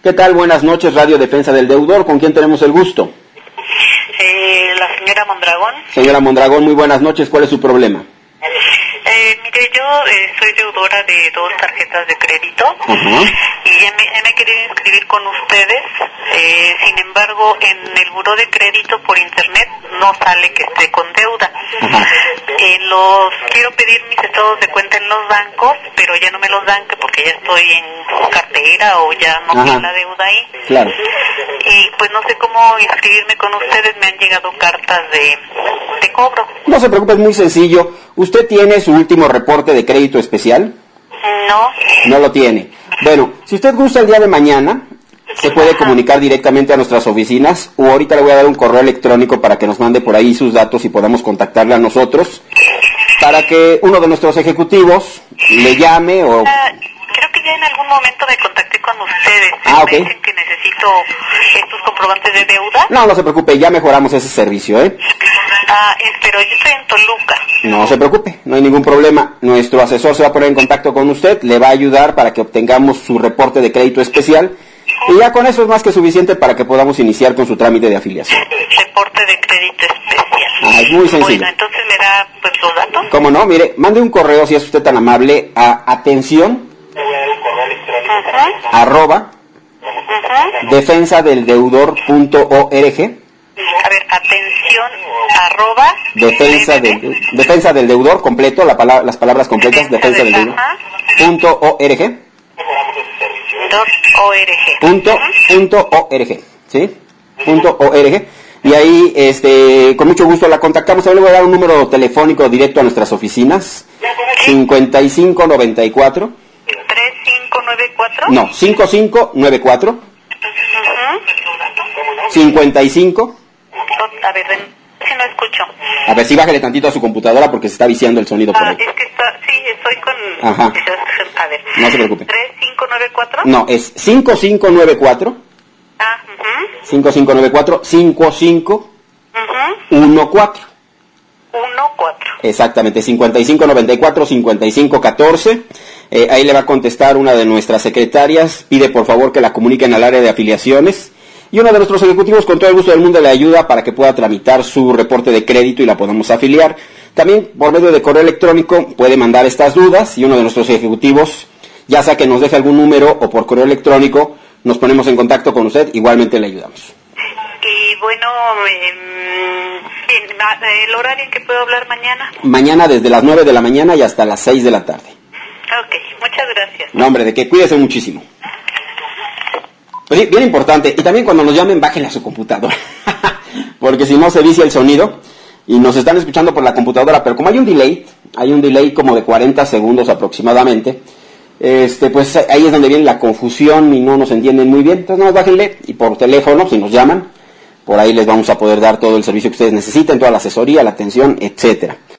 ¿Qué tal? Buenas noches, Radio Defensa del Deudor. ¿Con quién tenemos el gusto? La señora Mondragón. Señora Mondragón, muy buenas noches. ¿Cuál es su problema? Mire, yo soy deudora de 2 tarjetas de crédito. Y ya me he querido inscribir con ustedes. Sin embargo, en el buró de crédito por internet no sale que esté con deuda. Los quiero pedir mis estados de cuenta en los bancos, pero ya no me los dan porque ya estoy en cartera o ya no tiene la deuda ahí. Claro. Y pues no sé cómo inscribirme con ustedes. Me han llegado cartas de cobro. No se preocupe, es muy sencillo. ¿Usted tiene su último reporte de crédito especial? No. No lo tiene. Bueno, si usted gusta el día de mañana, se puede comunicar directamente a nuestras oficinas, o ahorita le voy a dar un correo electrónico para que nos mande por ahí sus datos y podamos contactarle a nosotros, para que uno de nuestros ejecutivos le llame o... Creo que ya en algún momento me contacté con ustedes. Ok. Me dicen que necesito estos comprobantes de deuda. No se preocupe, ya mejoramos ese servicio, Pero yo estoy en Toluca. No se preocupe, no hay ningún problema. Nuestro asesor se va a poner en contacto con usted, le va a ayudar para que obtengamos su reporte de crédito especial, y ya con eso es más que suficiente para que podamos iniciar con su trámite de afiliación. Reporte de crédito especial. Es muy sencillo. Bueno, entonces me da pues los datos. ¿Cómo no? Mire, mande un correo, si es usted tan amable, a atención @defensadeldeudor.org. A ver, atención Defensa del deudor completo, las palabras completas, defensa del deudor.org. .org, ¿sí? .org. Y ahí, con mucho gusto la contactamos. Ahora le voy a dar un número telefónico directo a nuestras oficinas. 5594. 3594. No, 5594. 55. A ver, si no escucho. A ver, sí, bájale tantito a su computadora porque se está viciando el sonido por ahí. Es que estoy con... Ajá. A ver. No se preocupe. 3594. No, es 5594. 5594 55 14. Exactamente, 5594 5514. Ahí le va a contestar una de nuestras secretarias. Pide por favor que la comuniquen al área de afiliaciones. Y uno de nuestros ejecutivos con todo el gusto del mundo le ayuda para que pueda tramitar su reporte de crédito y la podamos afiliar. También por medio de correo electrónico puede mandar estas dudas y uno de nuestros ejecutivos, ya sea que nos deje algún número o por correo electrónico, nos ponemos en contacto con usted, igualmente le ayudamos. Y bueno, ¿el horario en que puedo hablar mañana? Mañana desde las 9 de la mañana y hasta las 6 de la tarde. Ok, muchas gracias. No, hombre, de que cuídese muchísimo. Pues bien importante, y también cuando nos llamen, bájenle a su computadora, porque si no se vicia el sonido, y nos están escuchando por la computadora, pero como hay un delay como de 40 segundos aproximadamente, pues ahí es donde viene la confusión y no nos entienden muy bien. Entonces no, bájenle, y por teléfono, si nos llaman, por ahí les vamos a poder dar todo el servicio que ustedes necesiten, toda la asesoría, la atención, etcétera.